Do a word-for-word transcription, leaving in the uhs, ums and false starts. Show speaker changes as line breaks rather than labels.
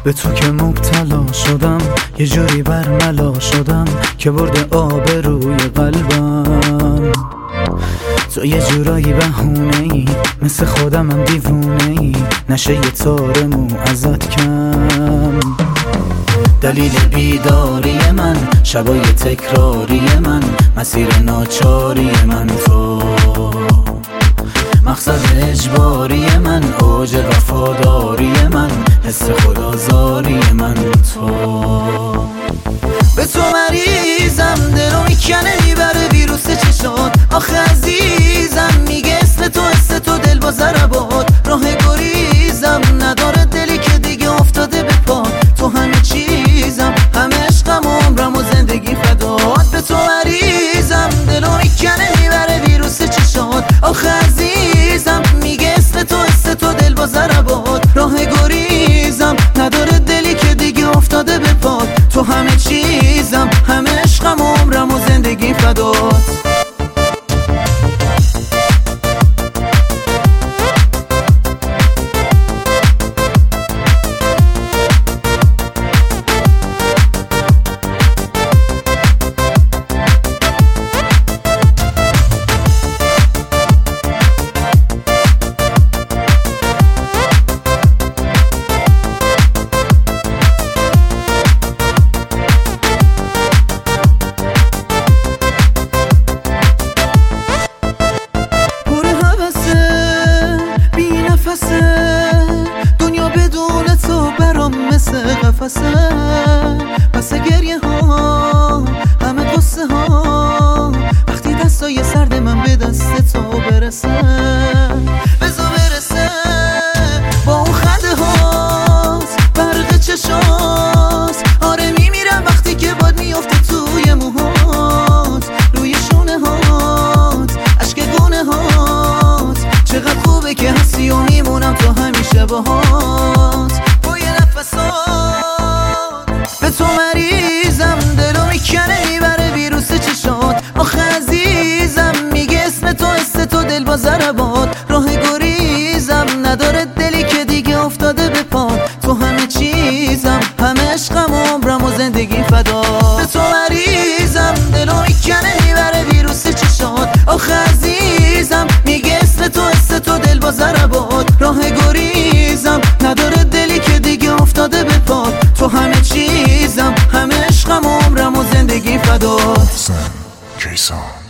به تو که مبتلا شدم، یه جوری برملا شدم که برده آب روی قلبم. تو یه جورایی بهونه ای، مثل خودم هم دیوونه ای، نشه یه تار مو ازت کم. دلیل بیداری من، شبای تکراری من، مسیر ناچاری من تو، مقصد اجباری من، اوج وفاداری من، حس خدازاری من تو. به تو مریضم، دلو میکنه میبره ویروس چشات. آخه عزیزم میگه اسم تو حس تو دل با ضربات. راه گریزم نداره دلی که دیگه افتاده به پا. تو همه چیزم، همه عشقم و عمرم و زندگی فدات. به تو مریضم، دلو میکنه میبره ویروس چشات. آخه عزیزم میگه اسم تو حس تو دل با ضربات. راه گریزم نداره دلی که دیگه افتاده به پات. تو همه چیزم، همه عشقم و عمرم و زندگی فدات. دنیا بدون تو برام مثل قفسه. پس گریه ها، همه قصه ها، وقتی دستای سرد من به دست تو برسه. بزا برسه با اون خنده هاست، برق چشاست. آره میمیرم وقتی که باد میفته توی موهات، روی شونه هات، عشق گونه هات. چقدر خوبه که هستی و میمونم تو همیشه باهات، با یه نفسات. به تو مریضم، دلو میکنه میبره ویروس چشات. آخه عزیزم میگه اسم تو حس تو دل با ضربات. راه گریزم نداره دلی که دیگه افتاده به پات. تو همه چیزم، همه عشقم و عمرم و زندگی فدات. به تو مریضم، دلو میکنه میبره ویروس چشات. آخه عزیزم میگه اسم تو حس تو دل با ضربات. راه گریزم نداره دلی که دیگه افتاده به پات. تو همه چیزم، همه عشقم و عمرم و زندگی فدات.
کیسان